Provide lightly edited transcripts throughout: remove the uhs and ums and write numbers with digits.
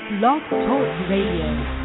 Blog Talk Radio.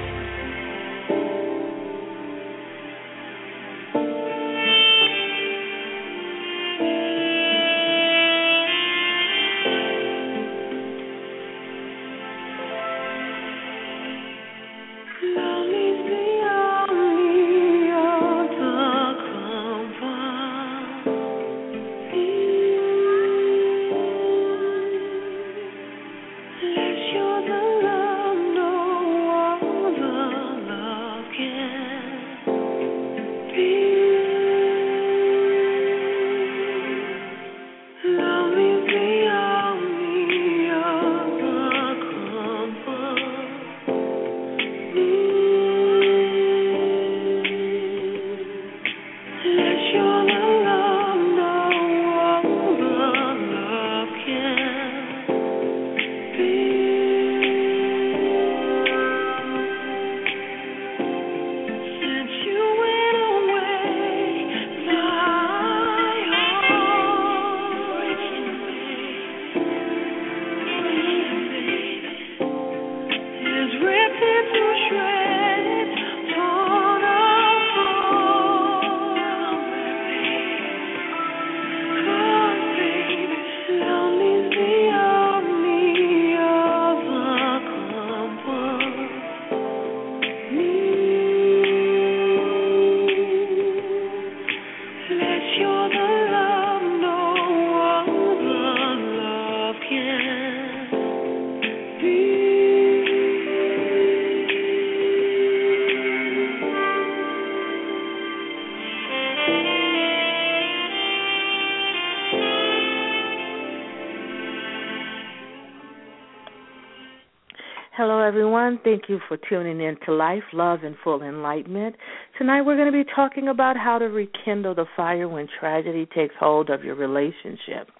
Hello, everyone. Thank you for tuning in to Life, Love, and Full Enlightenment. Tonight we're going to be talking about how to rekindle the fire when tragedy takes hold of your relationship.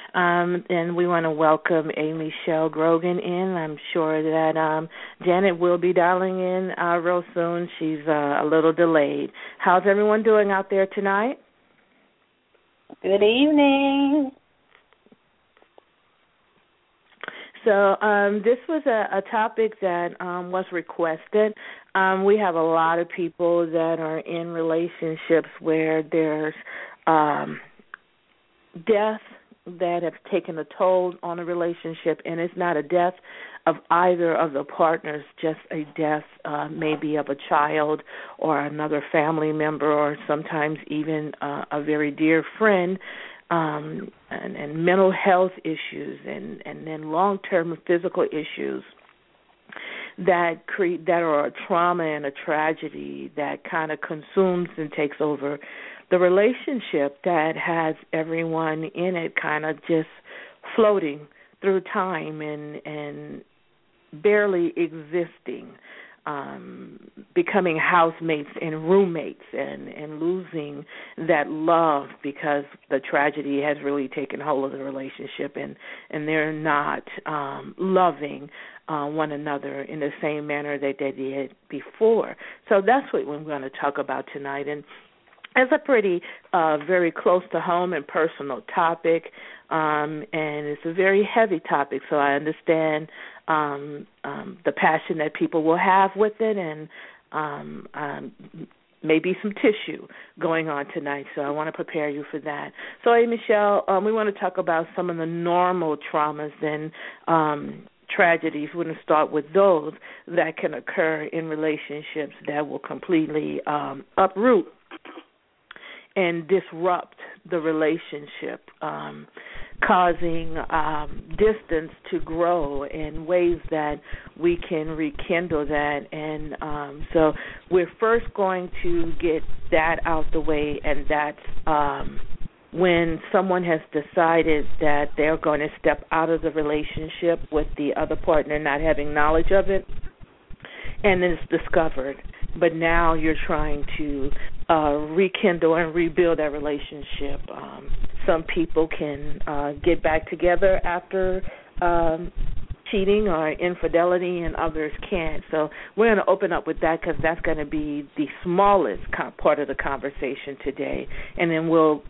And we want to welcome Amy Shell Grogan in. I'm sure that Janet will be dialing in real soon. She's a little delayed. How's everyone doing out there tonight? Good evening. So this was a topic that was requested. We have a lot of people that are in relationships where there's death that have taken a toll on a relationship, and it's not a death of either of the partners, just a death maybe of a child or another family member or sometimes even a very dear friend. And mental health issues and then long-term physical issues that are a trauma and a tragedy that kind of consumes and takes over the relationship that has everyone in it kind of just floating through time and barely existing. Becoming housemates and roommates and losing that love because the tragedy has really taken hold of the relationship and they're not loving one another in the same manner that they did before. So that's what we're going to talk about tonight. And it's a pretty very close to home and personal topic, and it's a very heavy topic, so I understand the passion that people will have with it and maybe some tissue going on tonight, so I want to prepare you for that. So, hey, Michelle, we want to talk about some of the normal traumas and tragedies. We're going to start with those that can occur in relationships that will completely uproot and disrupt the relationship, causing distance to grow in ways that we can rekindle that. And so we're first going to get that out the way, and that's when someone has decided that they're going to step out of the relationship with the other partner not having knowledge of it, and it's discovered. But now you're trying to rekindle and rebuild that relationship. Some people can get back together after cheating or infidelity, and others can't. So we're going to open up with that because that's going to be the smallest part of the conversation today, and then we'll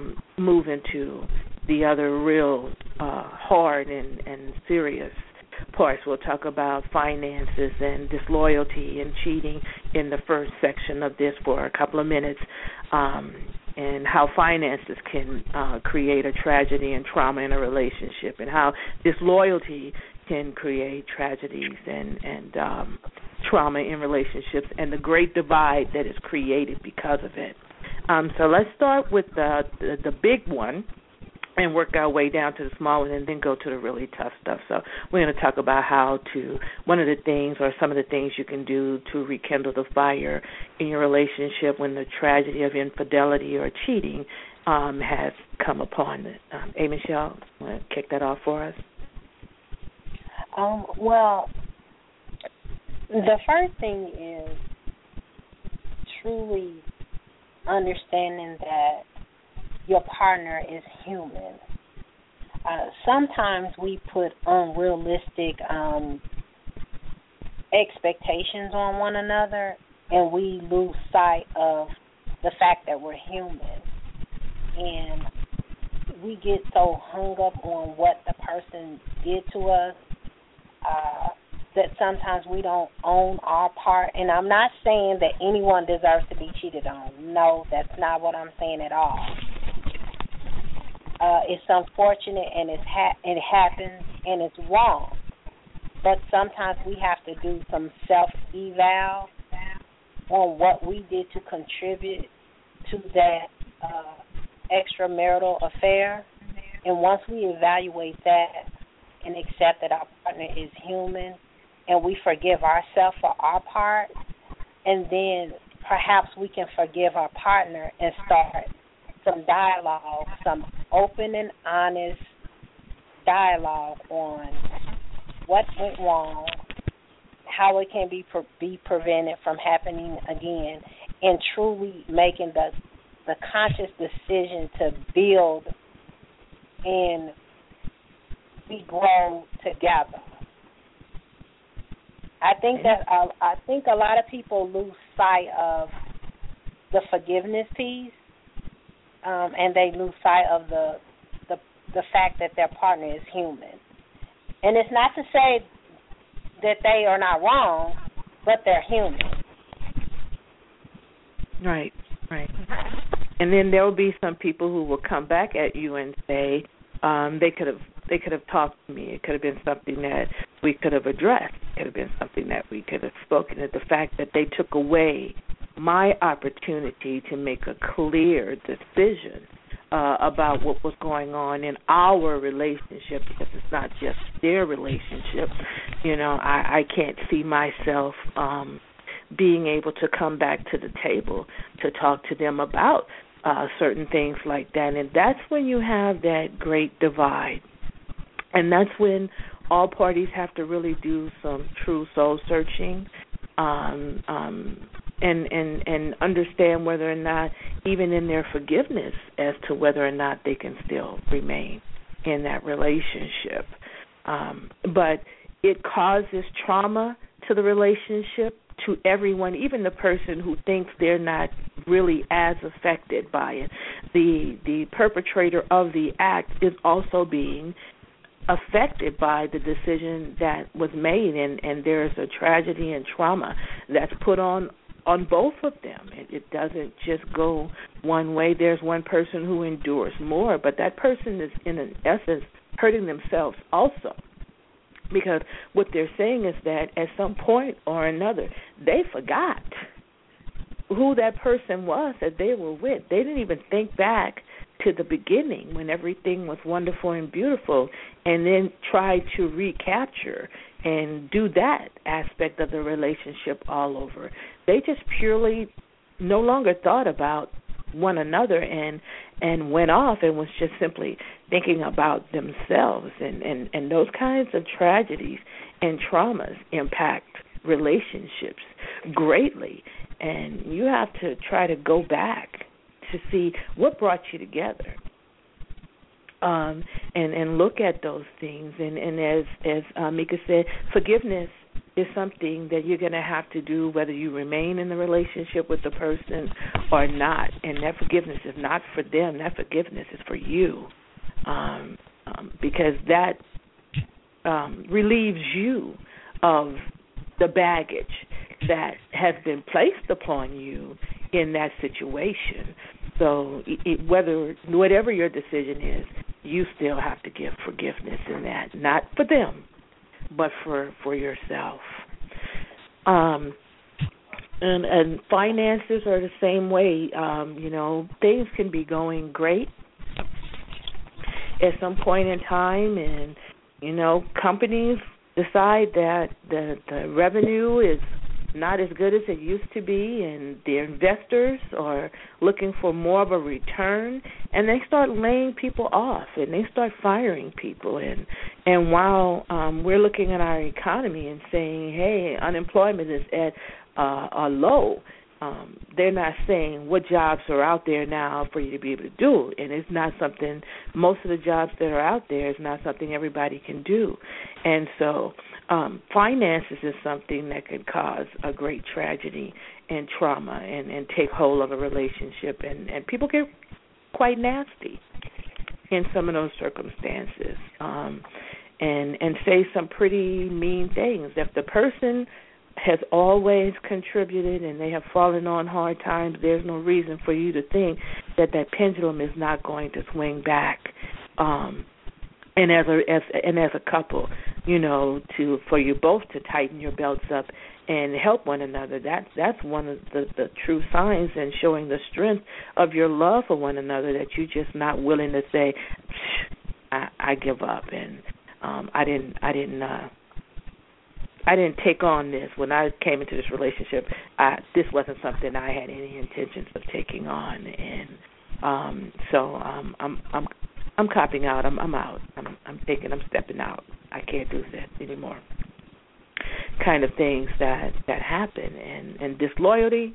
move into the other real hard and serious parts. We'll talk about finances and disloyalty and cheating in the first section of this for a couple of minutes, and how finances can create a tragedy and trauma in a relationship, and how disloyalty can create tragedies and trauma in relationships, and the great divide that is created because of it. So let's start with the big one and work our way down to the small one and then go to the really tough stuff. So we're going to talk about one of the things or some of the things you can do to rekindle the fire in your relationship when the tragedy of infidelity or cheating has come upon it. Michelle, want to kick that off for us? Well, the first thing is truly understanding that your partner is human. Sometimes we put unrealistic expectations on one another, and we lose sight of the fact that we're human. And we get so hung up on what the person did to us that sometimes we don't own our part. And I'm not saying that anyone deserves to be cheated on. No, that's not what I'm saying at all. It's unfortunate, and it happens, and it's wrong. But sometimes we have to do some self-eval on what we did to contribute to that extramarital affair. And once we evaluate that and accept that our partner is human, and we forgive ourselves for our part, and then perhaps we can forgive our partner and start some dialogue, some open and honest dialogue on what went wrong, how it can be prevented from happening again, and truly making the conscious decision to build and we grow together. I think a lot of people lose sight of the forgiveness piece, and they lose sight of the fact that their partner is human. And it's not to say that they are not wrong, but they're human. Right. And then there will be some people who will come back at you and say they could have talked to me. It could have been something that we could have addressed. It could have been something that we could have spoken at. The fact that they took away my opportunity to make a clear decision about what was going on in our relationship, because it's not just their relationship. You know, I can't see myself being able to come back to the table to talk to them about certain things like that. And that's when you have that great divide. And that's when all parties have to really do some true soul searching and understand whether or not, even in their forgiveness, as to whether or not they can still remain in that relationship. But it causes trauma to the relationship, to everyone, even the person who thinks they're not really as affected by it. The perpetrator of the act is also being affected by the decision that was made, and there's a tragedy and trauma that's put on both of them. It doesn't just go one way. There's one person who endures more, but that person is, in an essence, hurting themselves also. Because what they're saying is that at some point or another, they forgot who that person was that they were with. They didn't even think back to the beginning when everything was wonderful and beautiful, and then try to recapture and do that aspect of the relationship all over. They just purely no longer thought about one another and went off and was just simply thinking about themselves. And those kinds of tragedies and traumas impact relationships greatly. And you have to try to go back to see what brought you together, and look at those things. And as Mika said, forgiveness is something that you're going to have to do whether you remain in the relationship with the person or not. And that forgiveness is not for them. That forgiveness is for you, because that relieves you of the baggage that has been placed upon you in that situation. So whatever your decision is, you still have to give forgiveness in that, not for them, but for yourself. And finances are the same way. Things can be going great at some point in time, and companies decide that the revenue is not as good as it used to be, and the investors are looking for more of a return, and they start laying people off, and they start firing people. And while we're looking at our economy and saying, hey, unemployment is at a low, they're not saying what jobs are out there now for you to be able to do. And it's not something, most of the jobs that are out there is not something everybody can do. And so finances is something that can cause a great tragedy and trauma and take hold of a relationship. And people get quite nasty in some of those circumstances and say some pretty mean things. If the person has always contributed and they have fallen on hard times, there's no reason for you to think that pendulum is not going to swing back. And as a couple, for you both to tighten your belts up and help one another, that's one of the true signs and showing the strength of your love for one another, that you're just not willing to say, I give up, and I didn't take on this. When I came into this relationship, this wasn't something I had any intentions of taking on, and so I'm copping out. I'm out. I'm stepping out. I can't do this anymore. Kind of things that happen, and disloyalty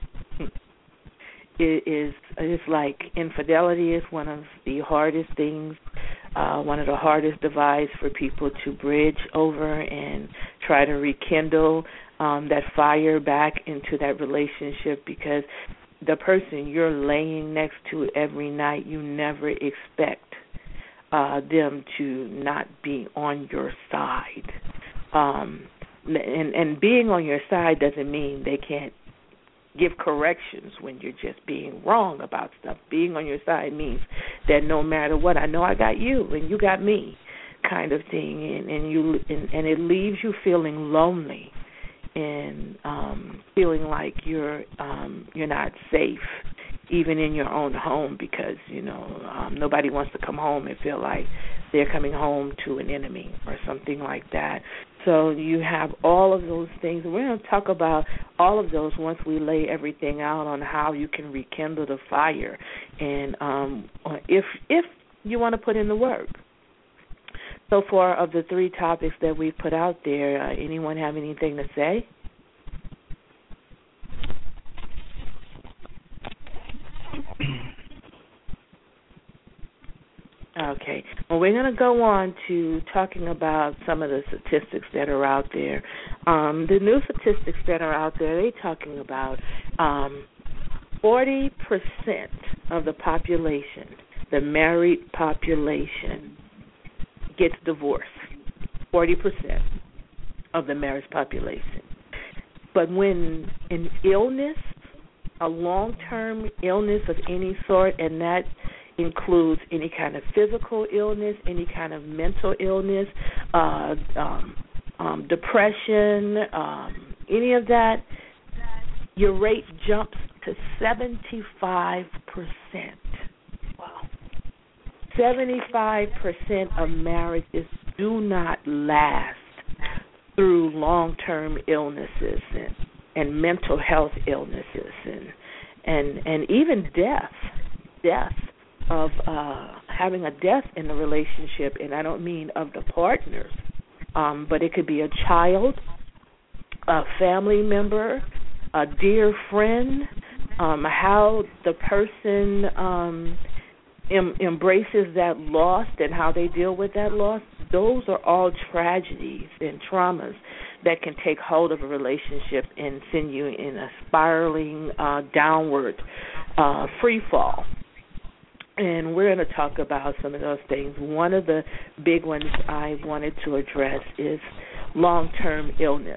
is like infidelity is one of the hardest things. One of the hardest divides for people to bridge over and try to rekindle that fire back into that relationship, because the person you're laying next to every night, you never expect them to not be on your side. And being on your side doesn't mean they can't give corrections when you're just being wrong about stuff. Being on your side means that no matter what, I know I got you and you got me, kind of thing, and it leaves you feeling lonely and feeling like you're not safe, even in your own home, because nobody wants to come home and feel like they're coming home to an enemy or something like that. So you have all of those things. We're going to talk about all of those once we lay everything out on how you can rekindle the fire, and if you want to put in the work. So far, of the 3 topics that we've put out there, anyone have anything to say? Okay. Well, we're going to go on to talking about some of the statistics that are out there. The new statistics that are out there, they're talking about 40% of the population, the married population, gets divorced. 40% of the married population. But when an illness, a long-term illness of any sort, and that includes any kind of physical illness, any kind of mental illness, depression, any of that, your rate jumps to 75%. Wow. 75% of marriages do not last through long-term illnesses and mental health illnesses and even death of having a death in the relationship, and I don't mean of the partners, but it could be a child, a family member, a dear friend, how the person embraces that loss and how they deal with that loss. Those are all tragedies and traumas that can take hold of a relationship and send you in a spiraling downward free fall. And we're going to talk about some of those things. One of the big ones I wanted to address is long-term illness.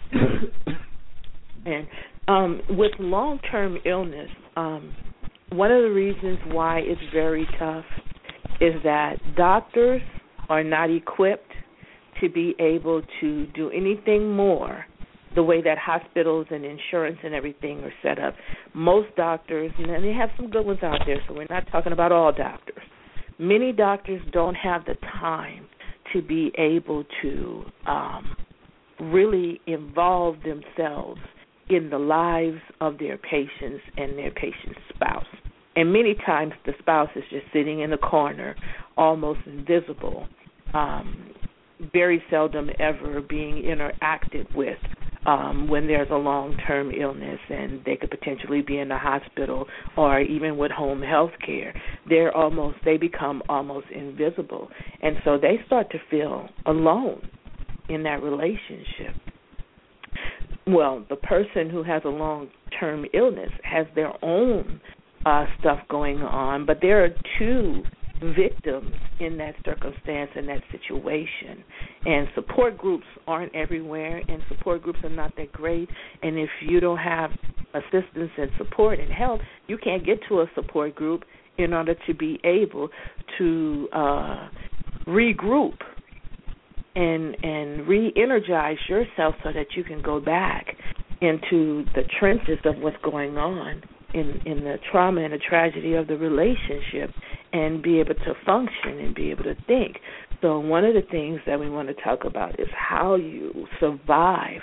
And with long-term illness, one of the reasons why it's very tough is that doctors are not equipped to be able to do anything more the way that hospitals and insurance and everything are set up. Most doctors, and they have some good ones out there, so we're not talking about all doctors. Many doctors don't have the time to be able to really involve themselves in the lives of their patients and their patient's spouse. And many times the spouse is just sitting in a corner, almost invisible, very seldom ever being interacted with when there's a long-term illness and they could potentially be in the hospital or even with home health care. They become almost invisible. And so they start to feel alone in that relationship. Well, the person who has a long-term illness has their own stuff going on, but there are two victims in that circumstance, in that situation. And support groups aren't everywhere, and support groups are not that great. And if you don't have assistance and support and help, you can't get to a support group in order to be able to regroup and re-energize yourself so that you can go back into the trenches of what's going on in the trauma and the tragedy of the relationship and be able to function and be able to think. So one of the things that we want to talk about is how you survive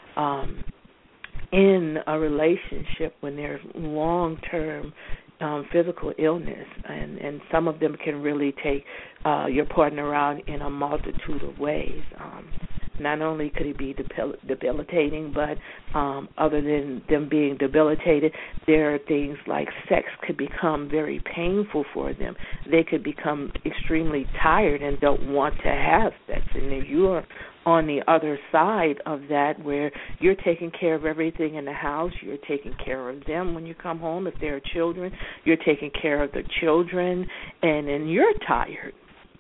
in a relationship when there's long-term physical illness, and some of them can really take your partner out in a multitude of ways. Not only could it be debilitating, but other than them being debilitated, there are things like sex could become very painful for them. They could become extremely tired and don't want to have sex. And if you're on the other side of that, where you're taking care of everything in the house, you're taking care of them when you come home. If there are children, you're taking care of the children, and then you're tired.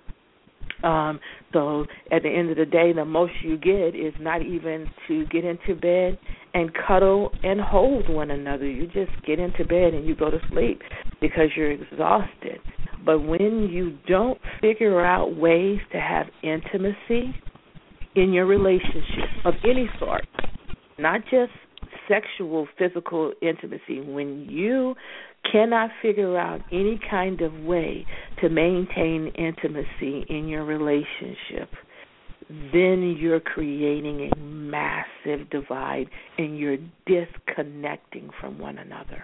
So at the end of the day, the most you get is not even to get into bed and cuddle and hold one another. You just get into bed and you go to sleep because you're exhausted. But when you don't figure out ways to have intimacy in your relationship of any sort, not just sexual, physical intimacy, when you cannot figure out any kind of way to maintain intimacy in your relationship, then you're creating a massive divide and you're disconnecting from one another.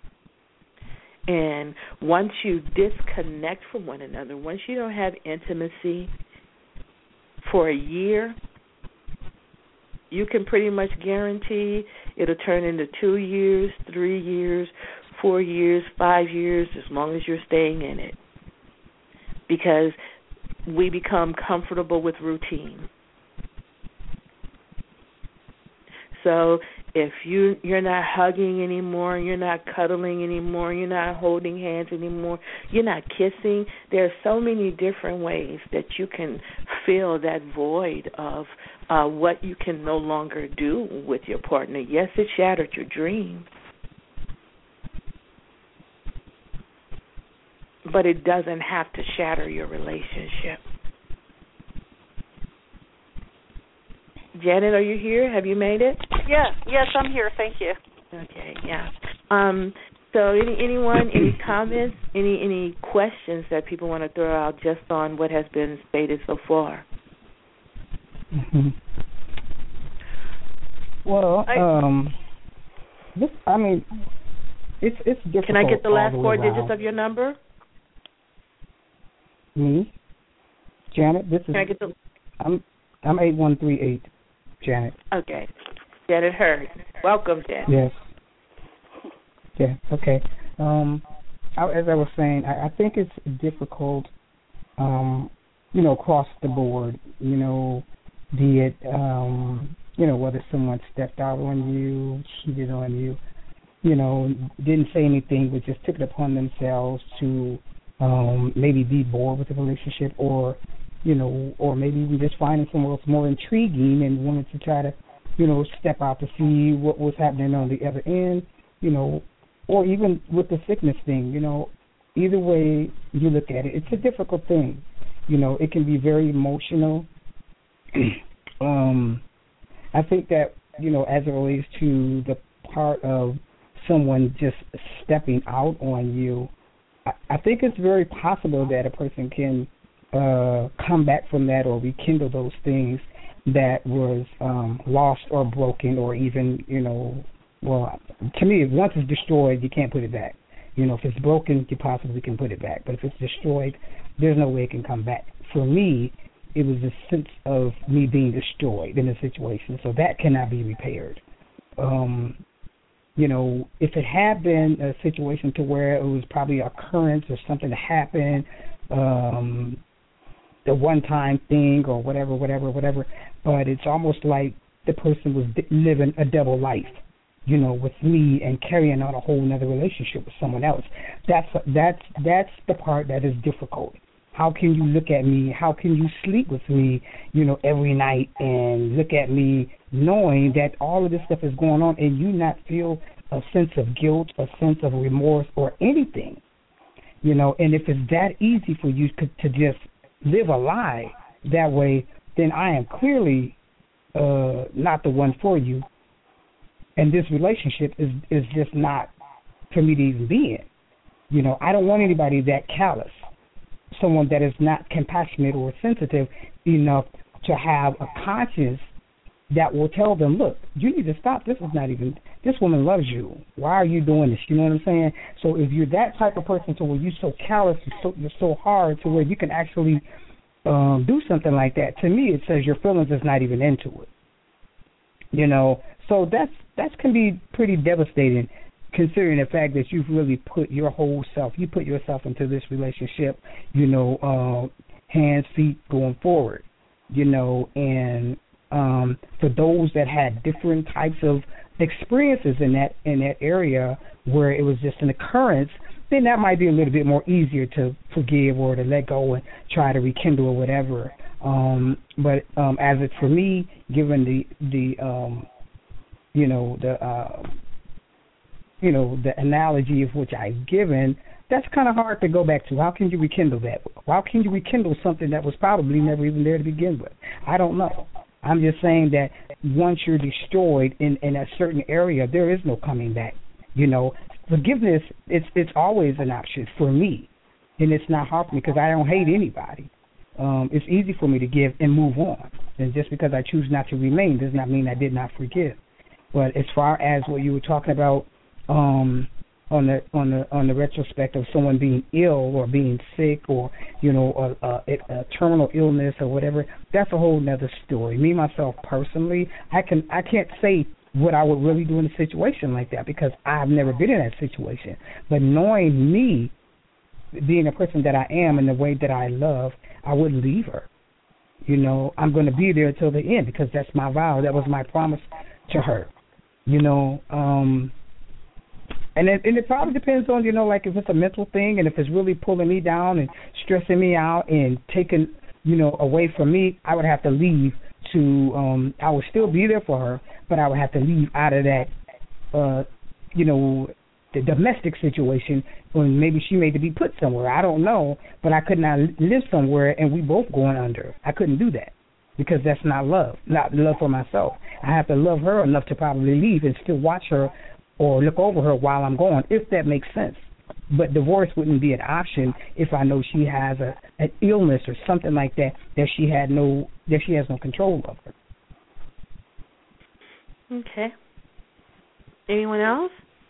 And once you disconnect from one another, once you don't have intimacy for a year, you can pretty much guarantee it'll turn into 2 years, 3 years, 4 years, 5 years, as long as you're staying in it. Because we become comfortable with routine. So if you're not hugging anymore, you're not cuddling anymore, you're not holding hands anymore, you're not kissing, there are so many different ways that you can fill that void of what you can no longer do with your partner. Yes, it shattered your dreams, but it doesn't have to shatter your relationship. Janet, are you here? Have you made it? Yes, I'm here. Thank you. Okay, yeah. So anyone, any comments, any questions that people want to throw out just on what has been stated so far? Mm-hmm. Well, it's difficult. Can I get the last all the four way digits of your number? Me, Janet. This is. Can I get the? I'm 8138, Janet. Okay, Janet Hurd. Welcome, Janet. Yes. Yeah. Okay. As I was saying, I think it's difficult. Across the board. Be it whether someone stepped out on you, cheated on you, didn't say anything, but just took it upon themselves to maybe be bored with the relationship, or or maybe we just finding someone else more intriguing and wanted to try to, step out to see what was happening on the other end, or even with the sickness thing, either way you look at it, it's a difficult thing. It can be very emotional. I think that, as it relates to the part of someone just stepping out on you, I think it's very possible that a person can come back from that or rekindle those things that was lost or broken, or even, well, to me, once it's destroyed, you can't put it back. If it's broken, you possibly can put it back. But if it's destroyed, there's no way it can come back. For me, it was a sense of me being destroyed in a situation, so that cannot be repaired. If it had been a situation to where it was probably an occurrence or something that happened, the one-time thing or whatever, but it's almost like the person was living a double life, with me and carrying on a whole another relationship with someone else. That's the part that is difficult. How can you look at me? How can you sleep with me, every night and look at me knowing that all of this stuff is going on and you not feel a sense of guilt, a sense of remorse or anything, and if it's that easy for you to just live a lie that way, then I am clearly not the one for you. And this relationship is just not for me to even be in. I don't want anybody that callous, someone that is not compassionate or sensitive enough to have a conscience that will tell them, look, you need to stop. This woman loves you. Why are you doing this? You know what I'm saying? So if you're that type of person to where you're so callous, you're so hard to where you can actually do something like that, to me it says your feelings is not even into it. So that can be pretty devastating, considering the fact that you've really put your whole self, you put yourself into this relationship, hands, feet, going forward, and for those that had different types of experiences in that area where it was just an occurrence, then that might be a little bit more easier to forgive or to let go and try to rekindle or whatever. But as it's for me, given the analogy of which I've given, that's kind of hard to go back to. How can you rekindle that? How can you rekindle something that was probably never even there to begin with? I don't know. I'm just saying that once you're destroyed in a certain area, there is no coming back. Forgiveness, it's always an option for me, and it's not hard for me because I don't hate anybody. It's easy for me to give and move on. And just because I choose not to remain does not mean I did not forgive. But as far as what you were talking about on the retrospect of someone being ill or being sick or a terminal illness or whatever, that's a whole nother story. Me myself personally, I can't say what I would really do in a situation like that because I've never been in that situation. But knowing me, being a person that I am and the way that I love, I wouldn't leave her. I'm going to be there until the end because that's my vow. That was my promise to her. And it probably depends on, like if it's a mental thing and if it's really pulling me down and stressing me out and taking, away from me, I would have to leave to, I would still be there for her, but I would have to leave out of that, the domestic situation when maybe she may be put somewhere. I don't know, but I could not live somewhere and we both going under. I couldn't do that because that's not love for myself. I have to love her enough to probably leave and still watch her or look over her while I'm gone, if that makes sense. But divorce wouldn't be an option if I know she has an illness or something like that she has no control over. Okay. Anyone else?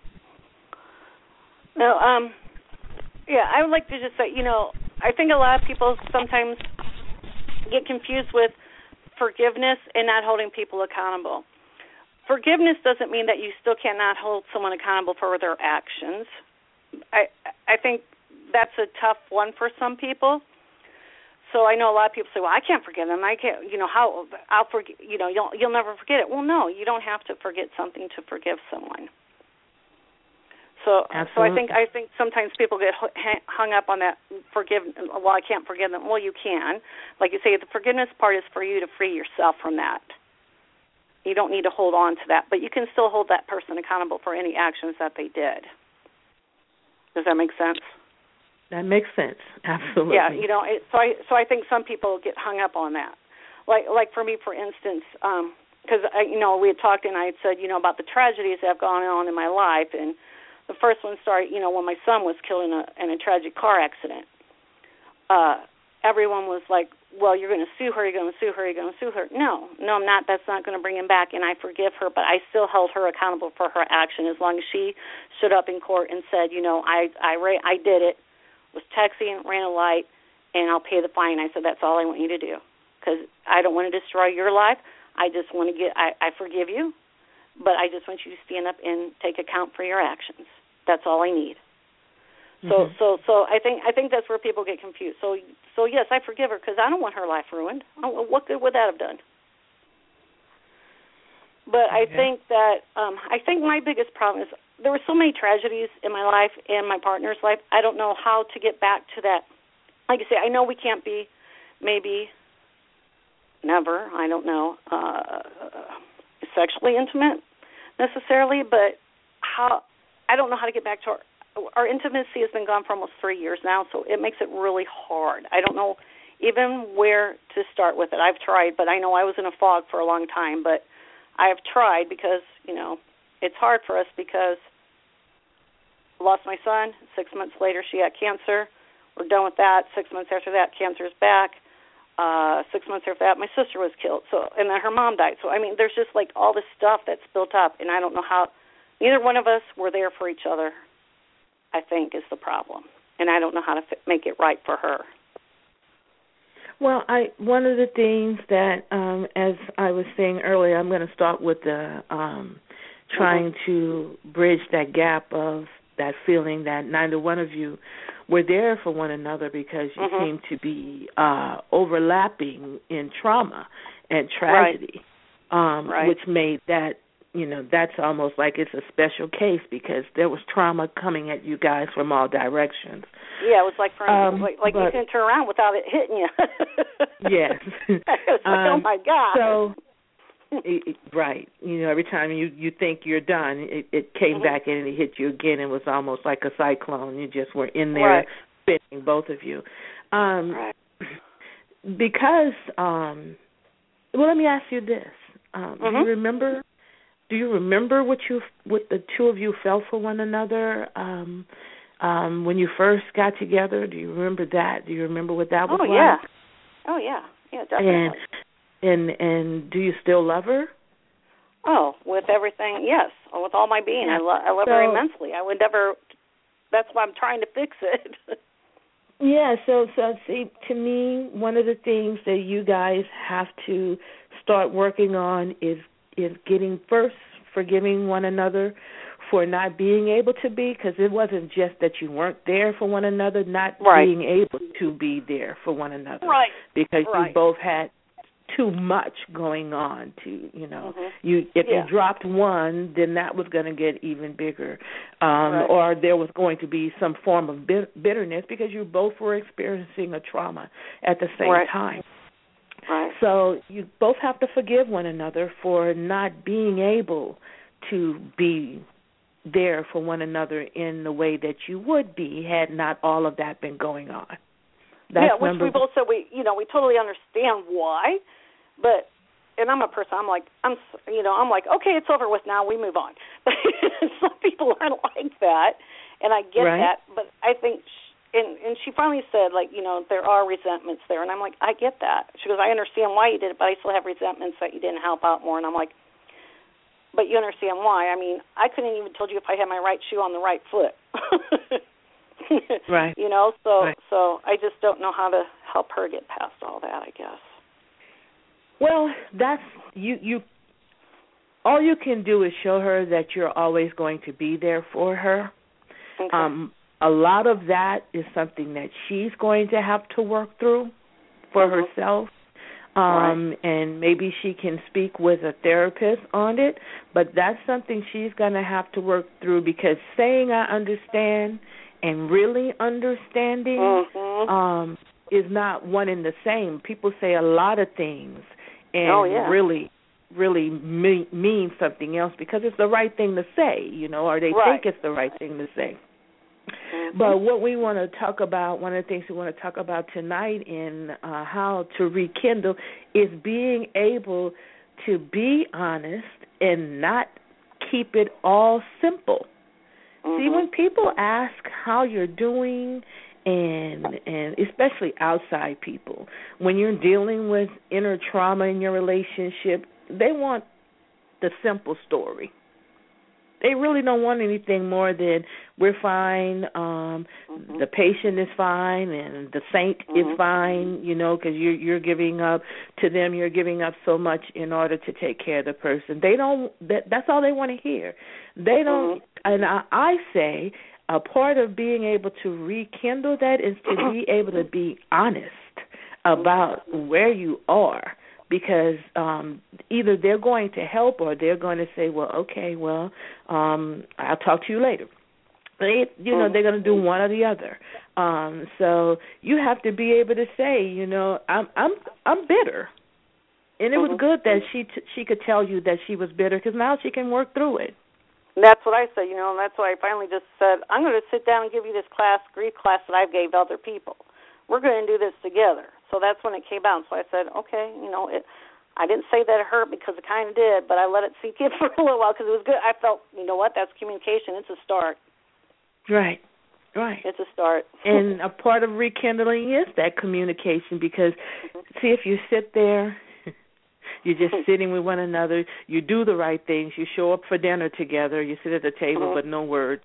No. Yeah, I would like to just say, I think a lot of people sometimes get confused with forgiveness and not holding people accountable. Forgiveness doesn't mean that you still cannot hold someone accountable for their actions. I think that's a tough one for some people. So I know a lot of people say, well, I can't forgive them. I can't, how I'll forget, you'll never forget it. Well, no, you don't have to forget something to forgive someone. So I think sometimes people get hung up on that well, I can't forgive them. Well, you can. Like you say, the forgiveness part is for you to free yourself from that. You don't need to hold on to that, but you can still hold that person accountable for any actions that they did. Does that make sense? That makes sense. Absolutely. Yeah, so I think some people get hung up on that. Like for me, for instance, because we had talked and I had said about the tragedies that have gone on in my life, and the first one started when my son was killed in a tragic car accident. Everyone was like, well, you're going to sue her, you're going to sue her, you're going to sue her. No, I'm not. That's not going to bring him back, and I forgive her, but I still held her accountable for her action as long as she stood up in court and said, I did it, was texting, ran a light, and I'll pay the fine. I said, that's all I want you to do, because I don't want to destroy your life. I just want to I forgive you, but I just want you to stand up and take account for your actions. That's all I need. So I think that's where people get confused. So yes, I forgive her because I don't want her life ruined. What good would that have done? But I think that I think my biggest problem is there were so many tragedies in my life and my partner's life. I don't know how to get back to that. Like I say, I know we can't be, maybe, never. I don't know, sexually intimate necessarily, but I don't know how to get back to our intimacy has been gone for almost 3 years now, so it makes it really hard. I don't know even where to start with it. I've tried, but I know I was in a fog for a long time, but I have tried because, it's hard for us because I lost my son. 6 months later, she had cancer. We're done with that. 6 months after that, cancer's back. 6 months after that, my sister was killed. And then her mom died. So, there's just like all this stuff that's built up, and I don't know how. Neither one of us were there for each other, I think, is the problem. And I don't know how to make it right for her. Well, one of the things that, as I was saying earlier, I'm going to start with the trying to bridge that gap of that feeling that neither one of you were there for one another because you seem to be overlapping in trauma and tragedy, which made that, that's almost like it's a special case because there was trauma coming at you guys from all directions. Yeah, it was like you couldn't turn around without it hitting you. Yes. It was like, oh, my God. So, right. Every time you think you're done, it came back in and it hit you again. It was almost like a cyclone. You just were in there spinning, both of you. Because, well, let me ask you this. Do you remember what the two of you felt for one another when you first got together? Do you remember that? Do you remember what that was like? Oh, yeah, definitely. And do you still love her? Oh, with everything, yes. With all my being. I love her immensely. I would never, that's why I'm trying to fix it. Yeah, so see, to me, one of the things that you guys have to start working on is forgiving one another for not being able to be, because it wasn't just that you weren't there for one another, not being able to be there for one another. Right. Because you both had too much going on to, if you dropped one, then that was going to get even bigger. Or there was going to be some form of bitterness because you both were experiencing a trauma at the same time. Right. So you both have to forgive one another for not being able to be there for one another in the way that you would be had not all of that been going on. Which we both said we totally understand why, but and I'm a person. I'm like okay, it's over with now. We move on. But some people aren't like that, and I get that. But I think. And she finally said, there are resentments there. And I'm like, I get that. She goes, I understand why you did it, but I still have resentments that you didn't help out more. And I'm like, but you understand why. I couldn't even told you if I had my right shoe on the right foot. Right. So I just don't know how to help her get past all that, I guess. Well, that's, you all you can do is show her that you're always going to be there for her. Okay. A lot of that is something that she's going to have to work through for herself. and maybe she can speak with a therapist on it, but that's something she's going to have to work through, because saying I understand and really understanding is not one and the same. People say a lot of things and really mean something else because it's the right thing to say, or they think it's the right thing to say. But what we want to talk about, one of the things we want to talk about tonight in how to rekindle, is being able to be honest and not keep it all simple. See, when people ask how you're doing, and especially outside people, when you're dealing with inner trauma in your relationship, they want the simple story. They really don't want anything more than we're fine, the patient is fine, and the saint is fine, because you're giving up to them. You're giving up so much in order to take care of the person. They don't. That's all they want to hear. They don't. And I say a part of being able to rekindle that is to be able to be honest about where you are. Because either they're going to help or they're going to say, well, okay, I'll talk to you later. They're going to do one or the other. So you have to be able to say, I'm bitter. And it was good that she could tell you that she was bitter, because now she can work through it. That's what I say, and that's why I finally just said, I'm going to sit down and give you this grief class that I've gave to other people. We're going to do this together. So that's when it came out. So I said, okay, I didn't say that it hurt, because it kind of did, but I let it sink in for a little while because it was good. I felt, that's communication. It's a start. Right. It's a start. And a part of rekindling is that communication, because, see, if you sit there, you're just sitting with one another, you do the right things, you show up for dinner together, you sit at the table, but no words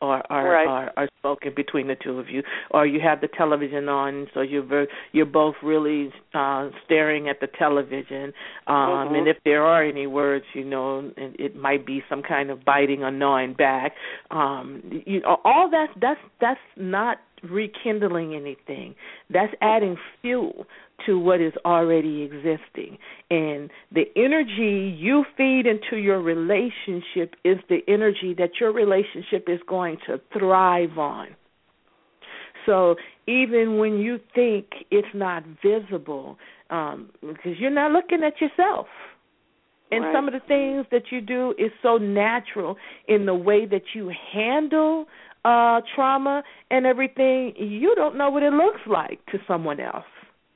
are spoken between the two of you, or you have the television on, so you're both really staring at the television, and if there are any words, it might be some kind of biting or gnawing back. All that's not rekindling anything. That's adding fuel to what is already existing. And the energy you feed into your relationship is the energy that your relationship is going to thrive on. So even when you think it's not visible, because you're not looking at yourself. And some of the things that you do is so natural in the way that you handle trauma and everything, you don't know what it looks like to someone else.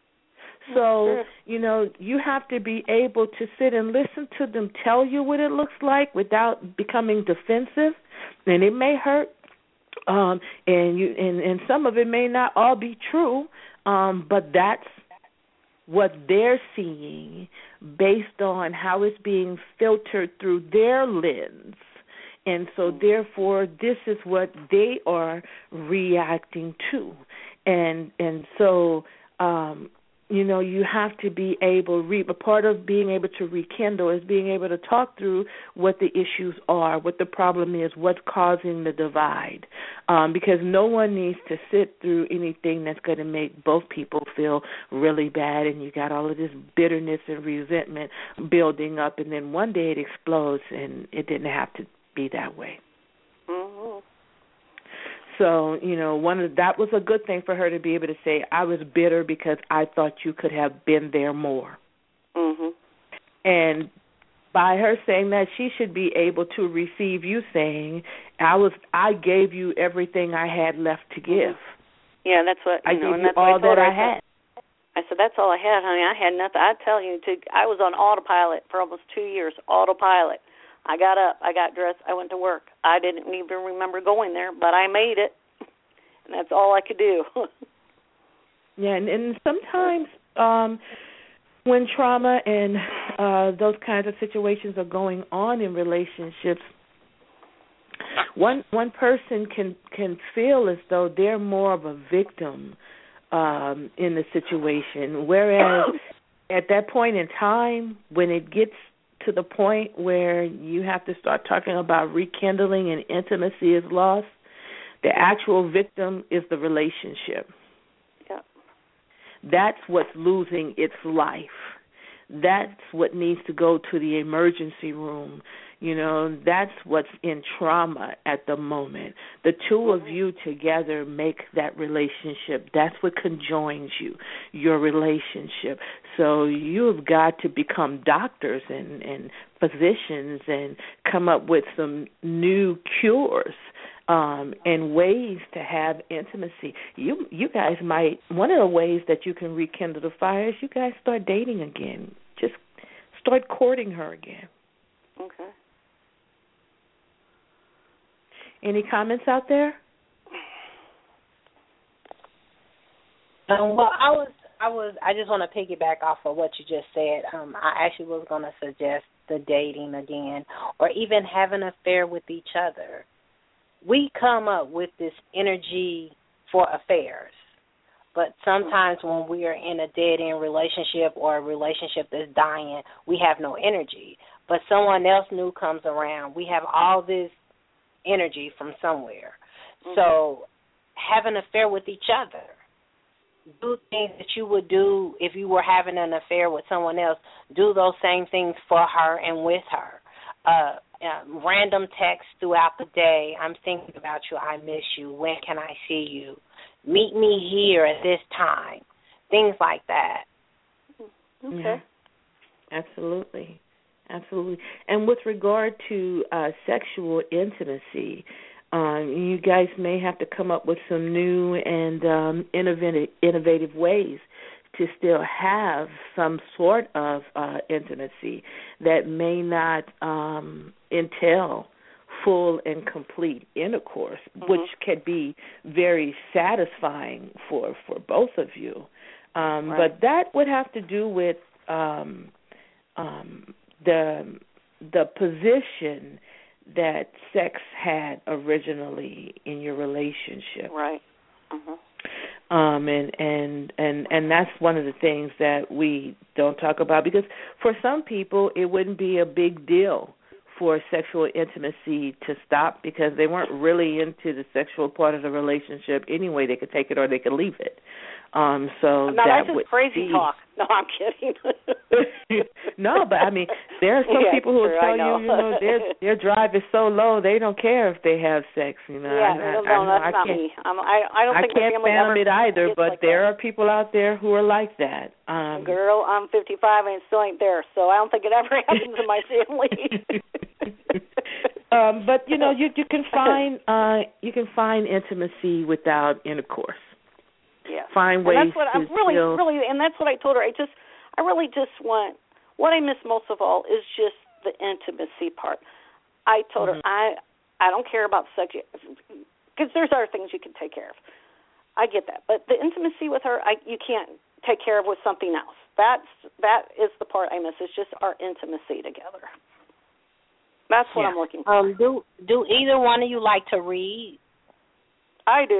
So, you have to be able to sit and listen to them tell you what it looks like without becoming defensive. And it may hurt, and some of it may not all be true, but that's what they're seeing based on how it's being filtered through their lens. And so, therefore, this is what they are reacting to. And so, you have to be able, a part of being able to rekindle is being able to talk through what the issues are, what the problem is, what's causing the divide. Because no one needs to sit through anything that's going to make both people feel really bad, and you got all of this bitterness and resentment building up, and then one day it explodes, and it didn't have to be that way. So, that was a good thing for her to be able to say, I was bitter because I thought you could have been there more. And by her saying that, she should be able to receive you saying, I gave you everything I had left to give. Yeah, that's what, I gave and you that's all that I had. I said, that's all I had, honey. I had nothing. I tell you, I was on autopilot for almost 2 years, autopilot. I got up, I got dressed, I went to work. I didn't even remember going there, but I made it, and that's all I could do. Yeah, and sometimes when trauma and those kinds of situations are going on in relationships, one person can feel as though they're more of a victim in the situation, whereas at that point in time, when it gets to the point where you have to start talking about rekindling and intimacy is lost, the actual victim is the relationship. Yeah. That's what's losing its life. that's what needs to go to the emergency room. You know, that's what's in trauma at the moment. The two of you together make that relationship. That's what conjoins you, your relationship. So you've got to become doctors and physicians and come up with some new cures and ways to have intimacy. You guys might, one of the ways that you can rekindle the fire is you guys start dating again. Just start courting her again. Okay. Any comments out there? Well, I just want to piggyback off of what you just said. I actually was going to suggest the dating again, or even have an affair with each other. We come up with this energy for affairs, but sometimes when we are in a dead-end relationship or a relationship that's dying, we have no energy. But someone else new comes around. We have all this energy from somewhere. So have an affair with each other. Do things that you would do if you were having an affair with someone else. Do those same things for her and with her. Random texts throughout the day. I'm thinking about you. I miss you. When can I see you? Meet me here at this time. Things like that. Okay. Yeah, absolutely. Absolutely. And with regard to sexual intimacy, you guys may have to come up with some new and innovative ways to still have some sort of intimacy that may not entail full and complete intercourse, which can be very satisfying for both of you. Right. But that would have to do with the position that sex had originally in your relationship. Right. Mm-hmm. And that's one of the things that we don't talk about, because for some people it wouldn't be a big deal for sexual intimacy to stop because they weren't really into the sexual part of the relationship anyway. They could take it or they could leave it. So now that that's would just crazy be... talk. No, I'm kidding. No, but I mean, there are some people who will tell you, their drive is so low they don't care if they have sex. You know, yeah, that's not me. I don't think I can't fathom it either. But like there that. are people out there who are like that. Girl, I'm 55 and it still ain't there, so I don't think it ever happens in my family. But you know, you can find intimacy without intercourse. Yeah. Find ways and that's what to I'm really, and that's what I told her. I really just want, what I miss most of all is just the intimacy part. I told her I don't care about sex because there's other things you can take care of. I get that, but the intimacy with her, you can't take care of with something else. That is the part I miss. It's just our intimacy together. That's what I'm looking for. Do either one of you like to read? I do.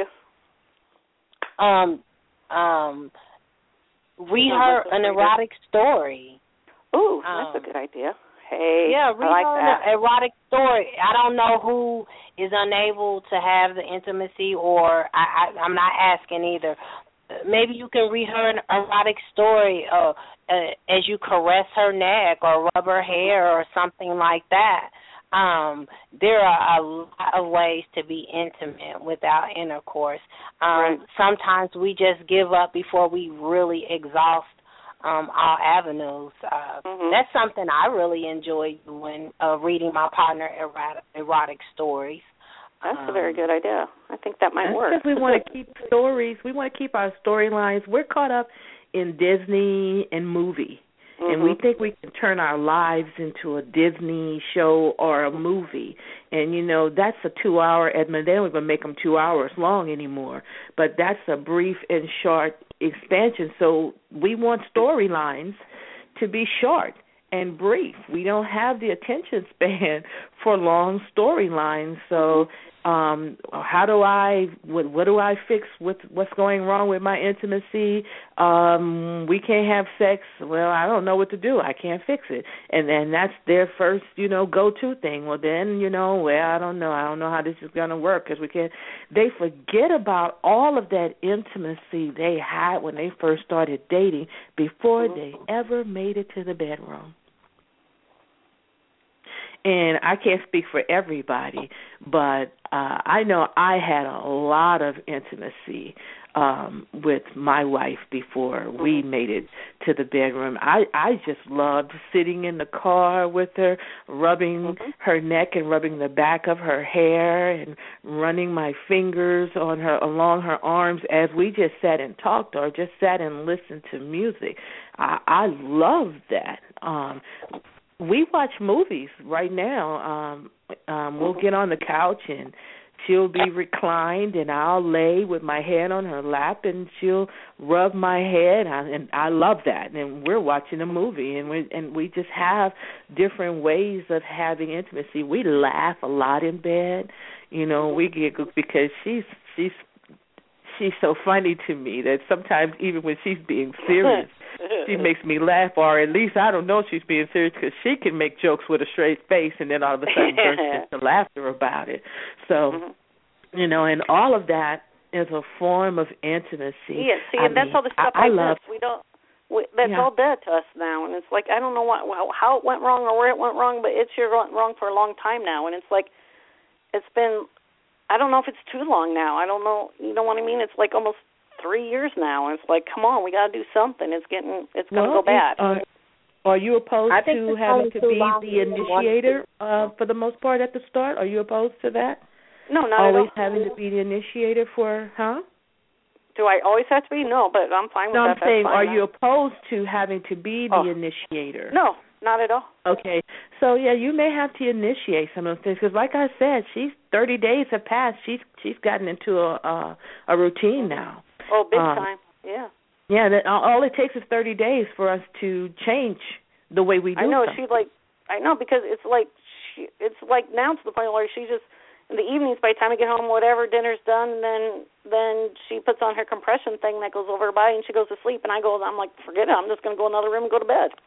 Read her an erotic story. Ooh, that's a good idea. Hey, yeah, read I like her that. an erotic story. I don't know who is unable to have the intimacy, or I'm not asking either. Maybe you can read her an erotic story as you caress her neck or rub her hair or something like that. There are a lot of ways to be intimate without intercourse. Right. Sometimes we just give up before we really exhaust all avenues. That's something I really enjoy doing, reading my partner erotic stories. That's a very good idea. I think that might work. Because we want to keep stories. We want to keep our storylines. We're caught up in Disney and movie. And we think we can turn our lives into a Disney show or a movie. And, you know, that's a 2-hour, they don't even make them 2 hours long anymore. But that's a brief and short expansion. So we want storylines to be short and brief. We don't have the attention span for long storylines. So how do what do I fix with what's going wrong with my intimacy? We can't have sex. Well, I don't know what to do. I can't fix it. And then that's their first, go-to thing. Well, then, I don't know. I don't know how this is going to work because they forget about all of that intimacy they had when they first started dating before they ever made it to the bedroom. And I can't speak for everybody, but I know I had a lot of intimacy with my wife before we made it to the bedroom. I just loved sitting in the car with her, rubbing her neck and rubbing the back of her hair and running my fingers along her arms as we just sat and talked or just sat and listened to music. I loved that. We watch movies right now. We'll get on the couch and she'll be reclined and I'll lay with my head on her lap and she'll rub my head, and I love that. And we're watching a movie and we just have different ways of having intimacy. We laugh a lot in bed. We giggle because she's so funny to me that sometimes even when she's being serious, she makes me laugh, or at least I don't know she's being serious because she can make jokes with a straight face and then all of a sudden burst into laughter about it. So, and all of that is a form of intimacy. Yeah, see, and that's all the stuff I love. That's all dead to us now, and it's like I don't know how it went wrong or where it went wrong, but it's wrong for a long time now, and it's like it's been. I don't know if it's too long now. I don't know. You know what I mean? It's like almost 3 years now. And it's like, come on, we got to do something. It's going to go bad. Are you opposed to having to be the initiator for the most part at the start? Are you opposed to that? No, not at all. Always having to be the initiator for, Do I always have to be? No, but I'm fine with that. No, I'm saying, are you opposed to having to be the initiator? No. Not at all. Okay. So, you may have to initiate some of those things because, like I said, 30 days have passed. She's gotten into a routine now. Oh, big time. Yeah. Yeah, all it takes is 30 days for us to change the way we do I know, something. I know, because it's like now to the point where she just, in the evenings, by the time I get home, whatever, dinner's done, then she puts on her compression thing that goes over her body and she goes to sleep, and I'm like, forget it, I'm just going to go in another room and go to bed.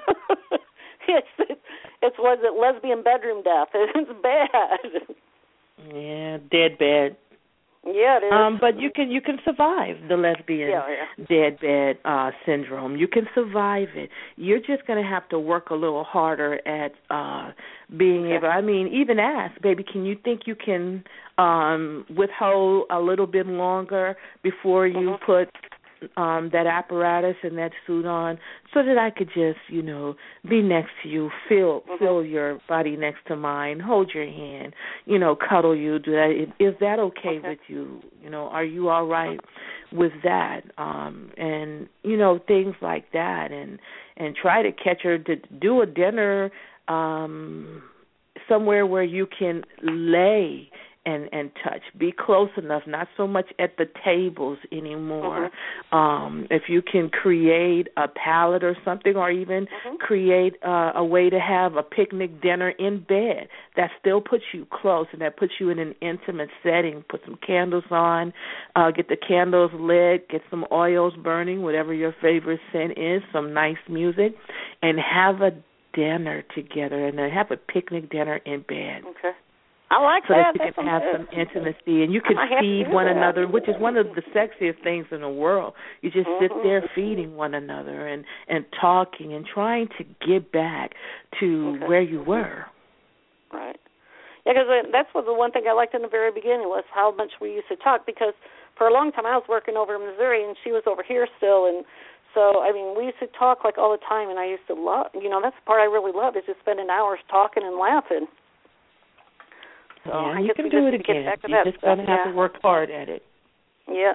It's was it lesbian bedroom death. It's bad. Yeah, dead bed. Yeah, it is. But you can survive the lesbian dead bed syndrome. You can survive it. You're just going to have to work a little harder at being able. I mean, even ask, baby, can you think you can withhold a little bit longer before you put that apparatus and that suit on, so that I could just, be next to you, feel your body next to mine, hold your hand, cuddle you. Do that. Is that okay with you? Are you all right with that? And things like that, and try to catch her to do a dinner somewhere where you can lay and touch. Be close enough, not so much at the tables anymore. If you can create a pallet or something, or even create a way to have a picnic dinner in bed, that still puts you close and that puts you in an intimate setting. Put some candles on, get the candles lit, get some oils burning, whatever your favorite scent is, some nice music, and have a dinner together, and then have a picnic dinner in bed. Okay. I like so that. So that you can have some intimacy, and you can feed one another, which is one of the sexiest things in the world. You just sit there feeding one another and talking and trying to get back to where you were. Right. Yeah, because that's the one thing I liked in the very beginning was how much we used to talk, because for a long time I was working over in Missouri and she was over here still, and so, I mean, we used to talk like all the time, and I used to love, that's the part I really love is just spending hours talking and laughing. So yeah, you can do it again. You're just going to have to work hard at it. Yeah.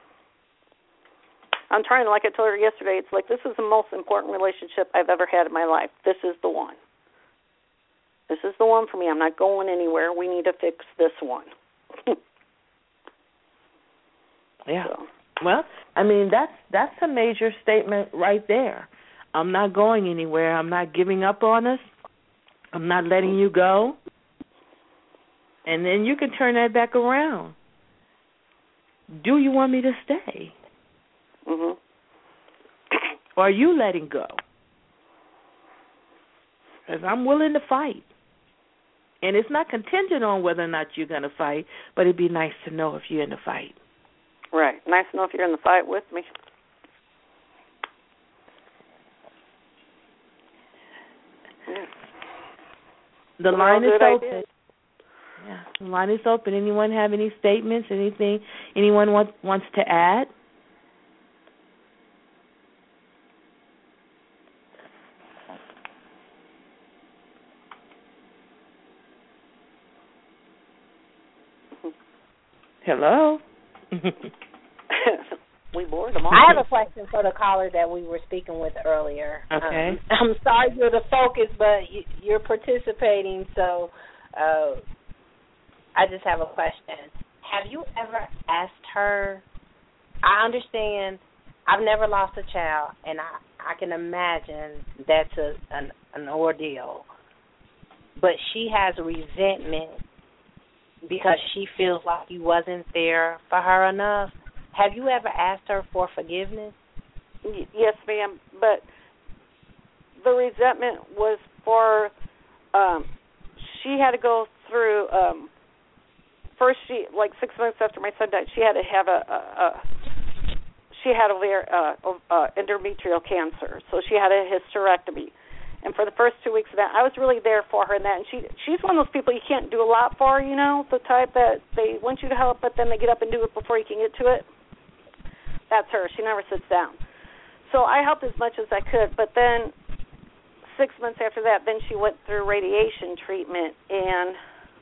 I'm trying, like I told her yesterday, it's like this is the most important relationship I've ever had in my life. This is the one. This is the one for me. I'm not going anywhere. We need to fix this one. Yeah. So. Well, I mean, that's a major statement right there. I'm not going anywhere. I'm not giving up on us. I'm not letting you go. And then you can turn that back around. Do you want me to stay? Mhm. Or are you letting go? Because I'm willing to fight. And it's not contingent on whether or not you're going to fight, but it'd be nice to know if you're in the fight. Right. Nice to know if you're in the fight with me. Yeah. The line is open. Idea. Yeah, the line is open. Anyone have any statements, anything anyone wants to add? Hello? We bored them all. I have a question for the caller that we were speaking with earlier. Okay. I'm sorry you're the focus, but you're participating, so I just have a question. Have you ever asked her? I understand I've never lost a child, and I can imagine that's an ordeal. But she has resentment because she feels like you wasn't there for her enough. Have you ever asked her for forgiveness? Yes, ma'am. But the resentment was for she had to go through. First, she 6 months after my son died, she had to have endometrial cancer, so she had a hysterectomy. And for the first 2 weeks of that, I was really there for her in that. And she's one of those people you can't do a lot for, the type that they want you to help, but then they get up and do it before you can get to it. That's her. She never sits down. So I helped as much as I could. But then 6 months after that, then she went through radiation treatment. And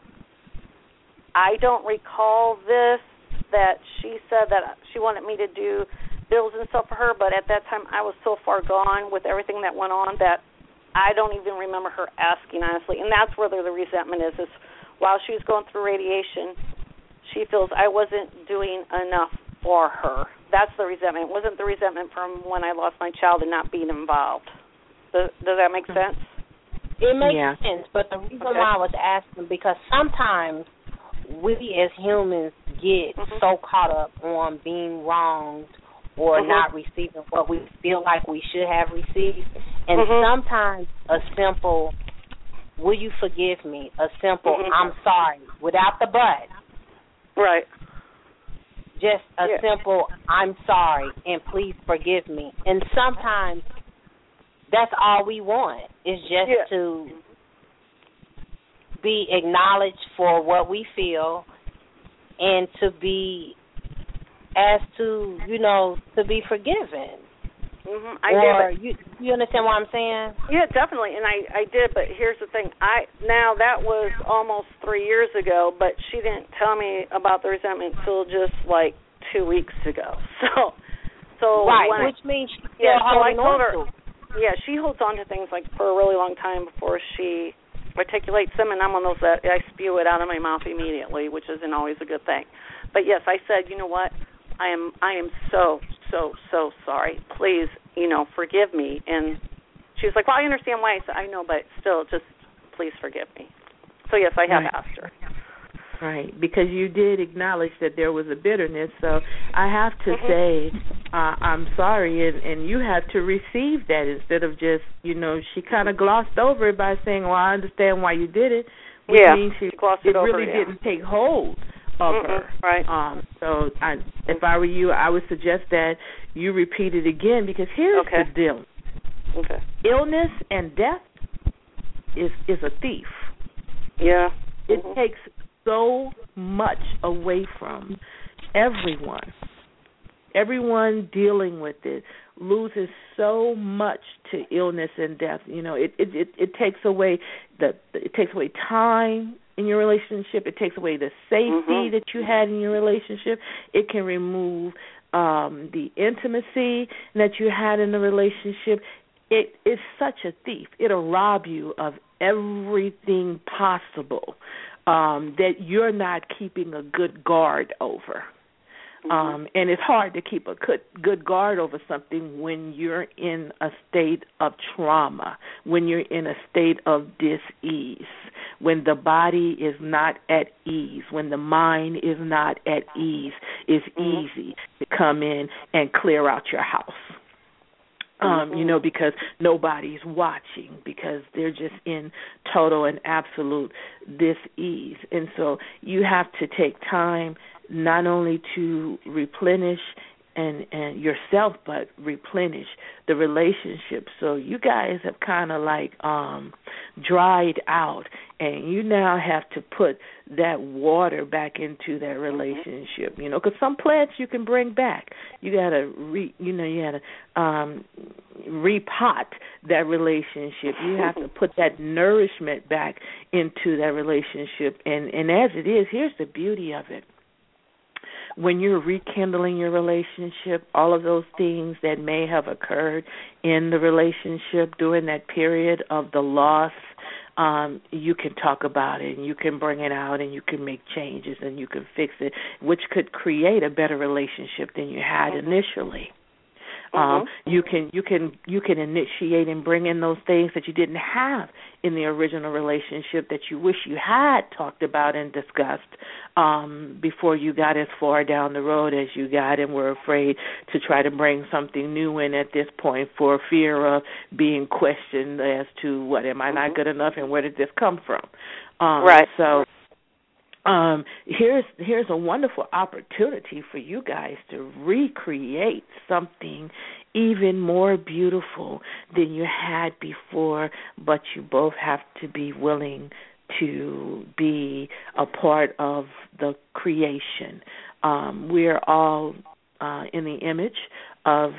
I don't recall this, that she said that she wanted me to do bills and stuff for her, but at that time I was so far gone with everything that went on that I don't even remember her asking, honestly. And that's where the resentment is while she was going through radiation, she feels I wasn't doing enough for her. That's the resentment. It wasn't the resentment from when I lost my child and not being involved. Does that make sense? It makes sense, but the reason why I was asking, because sometimes we as humans get so caught up on being wronged or not receiving what we feel like we should have received. And sometimes a simple, will you forgive me? A simple, I'm sorry, without the but. Right. Just a simple, I'm sorry, and please forgive me. And sometimes that's all we want, is just to be acknowledged for what we feel and to be asked to, to be forgiven. I did. You understand what I'm saying? Yeah, definitely, and I did. But here's the thing: now that was almost 3 years ago, but she didn't tell me about the resentment until just 2 weeks ago. So right, which means she's still holding on to. Yeah, she holds on to things for a really long time before she articulates them, and I'm one of those that I spew it out of my mouth immediately, which isn't always a good thing. But yes, I said, you know what? I am so sorry. Please, forgive me. And she was like, well, I understand why. I said, I know, but still, just please forgive me. So, yes, I have asked her. Right, because you did acknowledge that there was a bitterness. So I have to say I'm sorry, and you have to receive that instead of just, she kind of glossed over it by saying, well, I understand why you did it. Which means she glossed it over, really didn't take hold of her. Right. So if I were you, I would suggest that you repeat it again, because here's the deal. Okay. Illness and death is a thief. Yeah. It takes so much away from everyone. Everyone dealing with it loses so much to illness and death. It takes away it takes away time in your relationship. It takes away the safety that you had in your relationship. It can remove the intimacy that you had in the relationship. It is such a thief. It'll rob you of everything possible that you're not keeping a good guard over. And it's hard to keep a good guard over something when you're in a state of trauma, when you're in a state of dis-ease, when the body is not at ease, when the mind is not at ease, it's easy to come in and clear out your house. Because nobody's watching, because they're just in total and absolute dis-ease. And so you have to take time not only to replenish and yourself, but replenish the relationship. So you guys have kind of like dried out, and you now have to put that water back into that relationship. Because some plants you can bring back. You gotta repot that relationship. You have to put that nourishment back into that relationship. And as it is, here's the beauty of it. When you're rekindling your relationship, all of those things that may have occurred in the relationship during that period of the loss, you can talk about it, and you can bring it out, and you can make changes, and you can fix it, which could create a better relationship than you had initially. You can initiate and bring in those things that you didn't have in the original relationship that you wish you had talked about and discussed before you got as far down the road as you got, and were afraid to try to bring something new in at this point for fear of being questioned as to what, am I not good enough, and where did this come from? Right. So here's a wonderful opportunity for you guys to recreate something even more beautiful than you had before, but you both have to be willing to be a part of the creation. We're all in the image of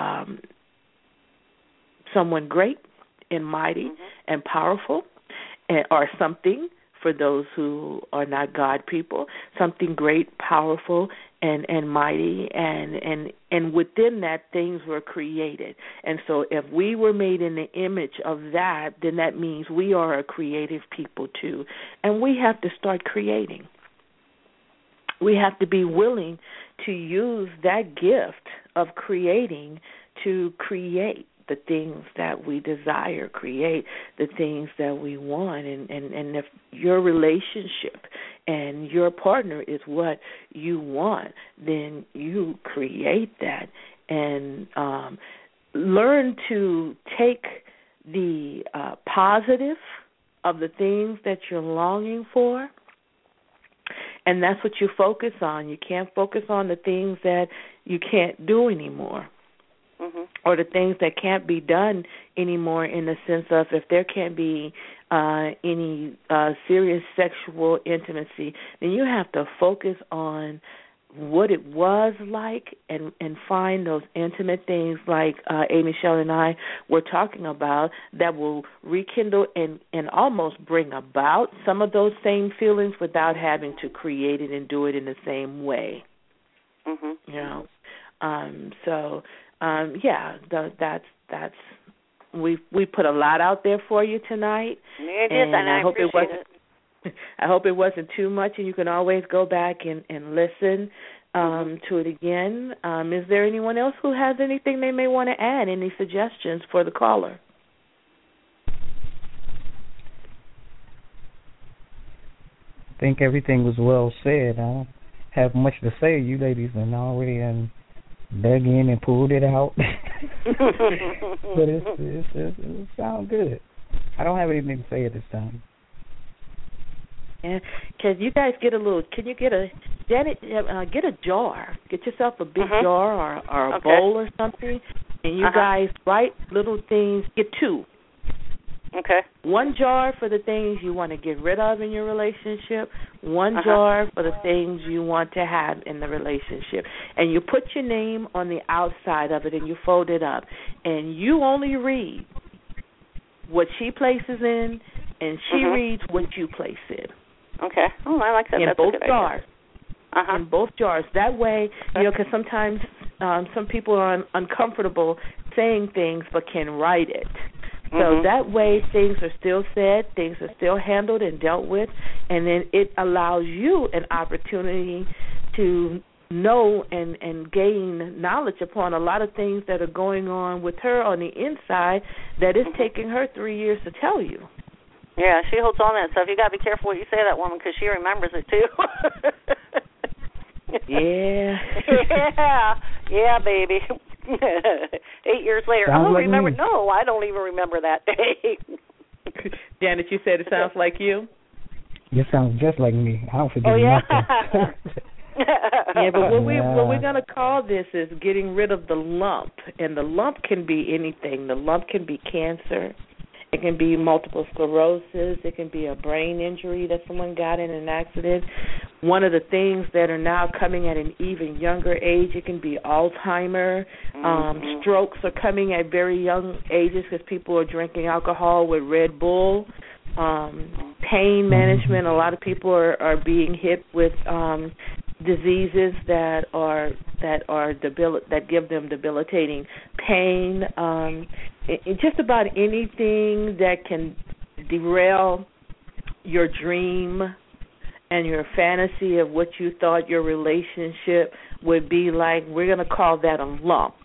someone great and mighty and powerful, or something, for those who are not God people, something great, powerful, and mighty, and within that, things were created. And so if we were made in the image of that, then that means we are a creative people too. And we have to start creating. We have to be willing to use that gift of creating to create the things that we desire, create the things that we want. And if your relationship and your partner is what you want, then you create that, and learn to take the positive of the things that you're longing for, and that's what you focus on. You can't focus on the things that you can't do anymore. Or the things that can't be done anymore, in the sense of, if there can't be any serious sexual intimacy, then you have to focus on what it was like, and find those intimate things like Amy Shelley and I were talking about, that will rekindle and almost bring about some of those same feelings without having to create it and do it in the same way. That's we put a lot out there for you tonight. It is, and I hope it wasn't. I hope it wasn't too much, and you can always go back and listen to it again. Is there anyone else who has anything they may want to add? Any suggestions for the caller? I think everything was well said. I don't have much to say. You ladies have already dug in and pulled it out. But it sounds good. I don't have anything to say at this time. Yeah, can you guys get a little? Can you get a jar? Get yourself a big jar or a bowl or something, and you guys write little things. Get two. Okay. One jar for the things you want to get rid of in your relationship. One jar for the things you want to have in the relationship. And you put your name on the outside of it, and you fold it up. And you only read what she places in, and she reads what you place in. Okay. Oh, I like that. In That's both a good jars. Idea. In both jars. That way, because sometimes some people are uncomfortable saying things but can write it. So that way things are still said, things are still handled and dealt with, and then it allows you an opportunity to know and gain knowledge upon a lot of things that are going on with her on the inside that is taking her 3 years to tell you. Yeah, she holds on to that stuff. You got to be careful what you say to that woman because she remembers it too. Yeah. Yeah, baby. 8 years later, remember? Me. No, I don't even remember that day. Janet, you said it sounds like you? You sound just like me. I don't forget nothing. Yeah, but what we're going to call this is getting rid of the lump. And the lump can be anything. The lump can be cancer. It can be multiple sclerosis. It can be a brain injury that someone got in an accident. One of the things that are now coming at an even younger age, it can be Alzheimer. Strokes are coming at very young ages because people are drinking alcohol with Red Bull. Pain management, a lot of people are being hit with diseases that give them debilitating pain. Just about anything that can derail your dream and your fantasy of what you thought your relationship would be like, we're going to call that a lump.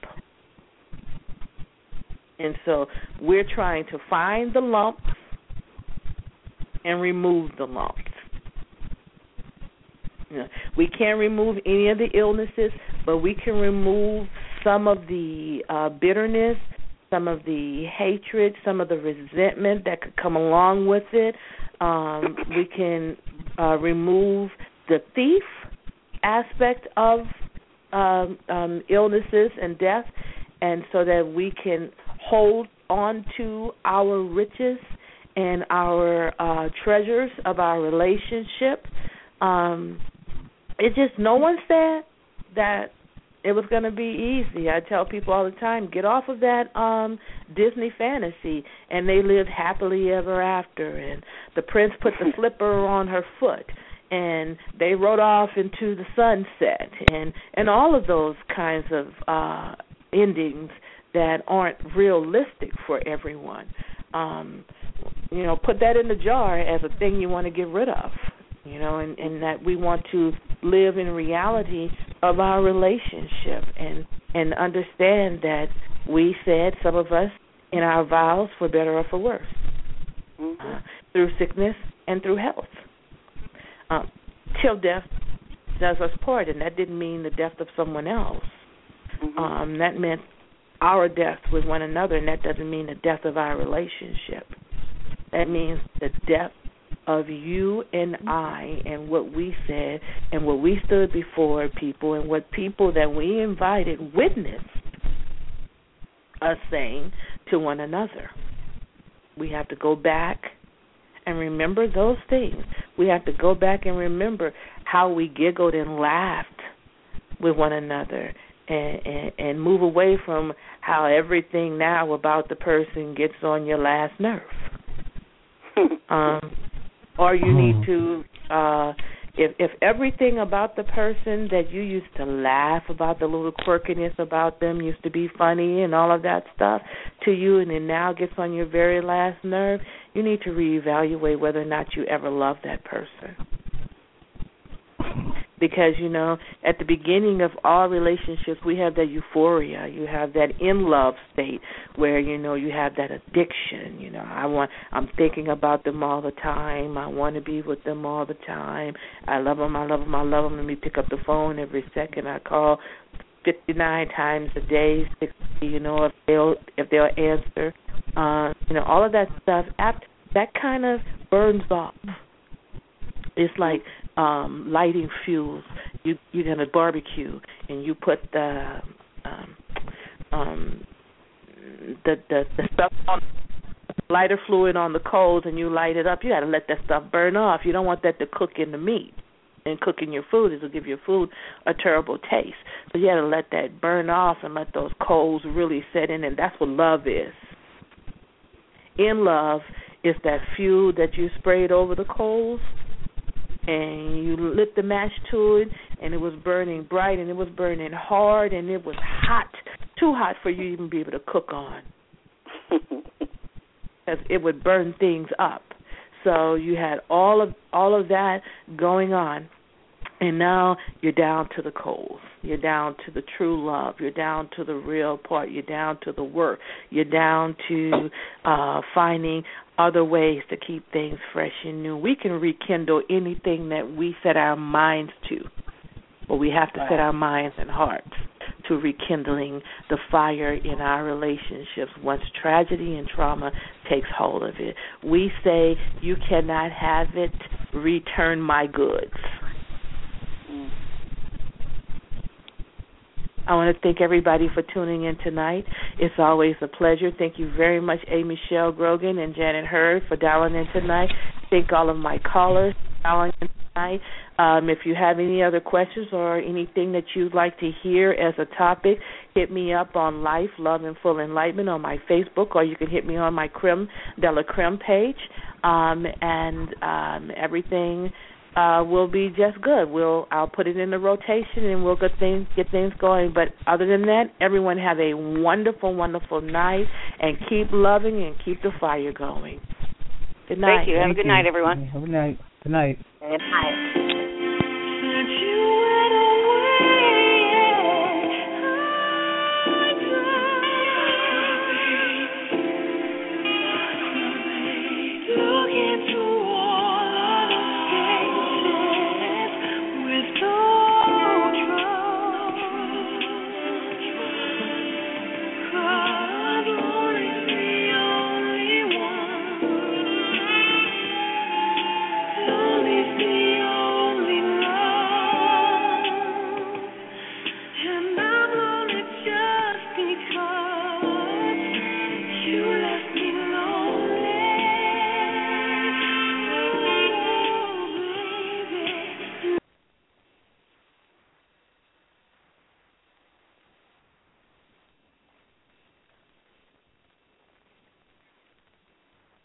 And so we're trying to find the lumps and remove the lumps. You know, we can't remove any of the illnesses, but we can remove some of the bitterness, some of the hatred, some of the resentment that could come along with it. We can remove the thief aspect of illnesses and death, and so that we can hold on to our riches and our treasures of our relationship. It's just no one said that it was going to be easy. I tell people all the time, get off of that Disney fantasy, and they lived happily ever after, and the prince put the slipper on her foot, and they rode off into the sunset, and all of those kinds of endings that aren't realistic for everyone. Put that in the jar as a thing you want to get rid of, and that we want to live in reality of our relationship and understand that we said, some of us, in our vows, for better or for worse, through sickness and through health. Till death does us part, and that didn't mean the death of someone else. That meant our death with one another, and that doesn't mean the death of our relationship. That means the death of you and I and what we said and what we stood before people and what people that we invited witnessed us saying to one another. We have to go back and remember those things. We have to go back and remember how we giggled and laughed with one another and move away from how everything now about the person gets on your last nerve. Or you need to, if everything about the person that you used to laugh about, the little quirkiness about them used to be funny and all of that stuff to you, and it now gets on your very last nerve, you need to reevaluate whether or not you ever loved that person. Because, at the beginning of all relationships, we have that euphoria. You have that in-love state where, you have that addiction. I'm thinking about them all the time. I want to be with them all the time. I love them, I love them, I love them. Let me pick up the phone every second. I call 59 times a day, 60, if they'll answer. All of that stuff, that kind of burns off. It's like lighting fuels. You're gonna barbecue, and you put the stuff on lighter fluid on the coals, and you light it up. You got to let that stuff burn off. You don't want that to cook in the meat, and cooking your food is to give your food a terrible taste. So you got to let that burn off and let those coals really set in, and that's what love is. In love is that fuel that you sprayed over the coals, and you lit the match to it, and it was burning bright, and it was burning hard, and it was hot, too hot for you to even be able to cook on, because it would burn things up. So you had all of that going on, And now you're down to the coals. You're down to the true love. You're down to the real part. You're down to the work. You're down to finding other ways to keep things fresh and new. We can rekindle anything that we set our minds to. But we have to set our minds and hearts to rekindling the fire in our relationships once tragedy and trauma takes hold of it. We say, you cannot have it, return my goods. I want to thank everybody for tuning in tonight. It's always a pleasure. Thank you very much, A. Michelle Grogan and Janet Hurd, for dialing in tonight. Thank all of my callers for dialing in tonight. If you have any other questions or anything that you'd like to hear as a topic, hit me up on Life, Love, and Full Enlightenment on my Facebook, or you can hit me on my Creme de la Creme page, and everything will be just good. I'll put it in the rotation, and we'll get things going. But other than that, everyone have a wonderful, wonderful night, and keep loving and keep the fire going. Good night. Thank you. Have a good night, everyone. Have a good night. Good night. Good night.